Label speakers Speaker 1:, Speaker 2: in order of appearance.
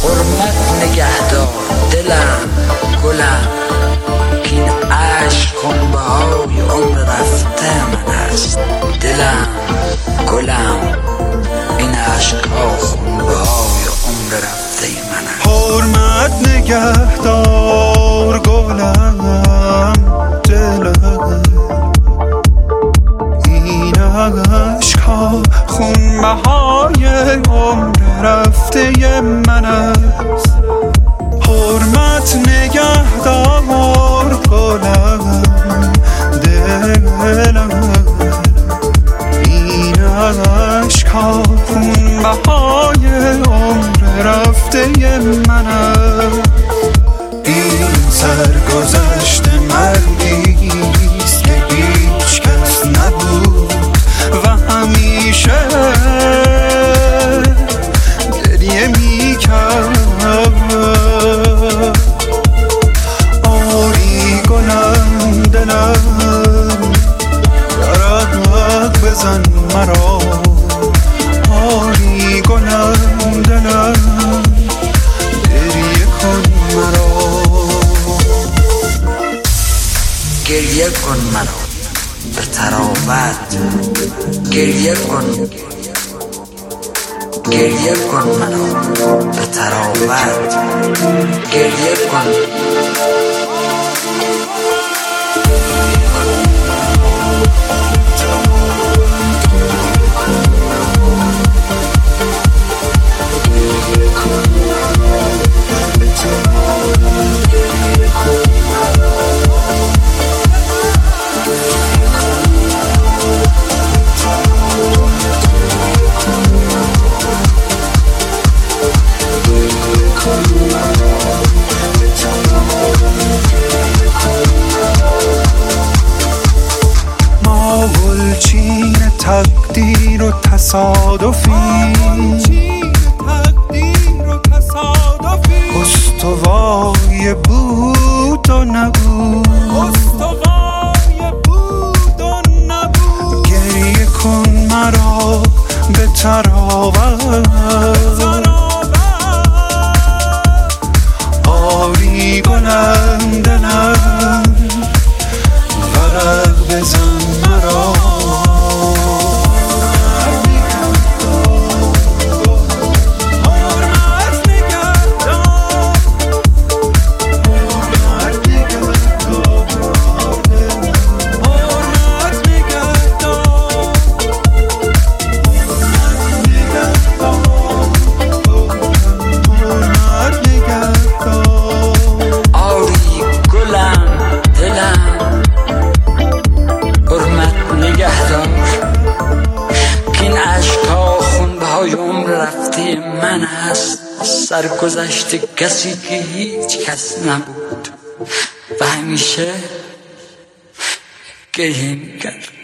Speaker 1: حرمت نگهدار دلم گلم که این عشق خونبهای عمر رفته من است. دلم گلم این عشق ها خونبهای عمر رفته من است.
Speaker 2: حرمت نگهدار گلم دلم این عشق ها خونبهای عمر رفته من است. حرمت نگهدار گلم دلم این عشق ها خونبهای عمر رفته من است. این سرگذشت مردیست که هیچ کس نبود و همیشه گریه میکرد. آری گلم دلم ورق بزن مرا. آری گلم دلم گریه کن مرا.
Speaker 1: گریه کن مرا به طراوت، گریه کن، گریه کن مرا به طراوت، گریه کن.
Speaker 2: گلچین تقدیر و تصادفی استوای بود و نبود. گریه کن مرا به طراوت. آری گلم دلم ورق بزن مرا.
Speaker 1: رفته من است. سرگذشت کسی که هیچ کس نبود و همیشه گریه میکرد.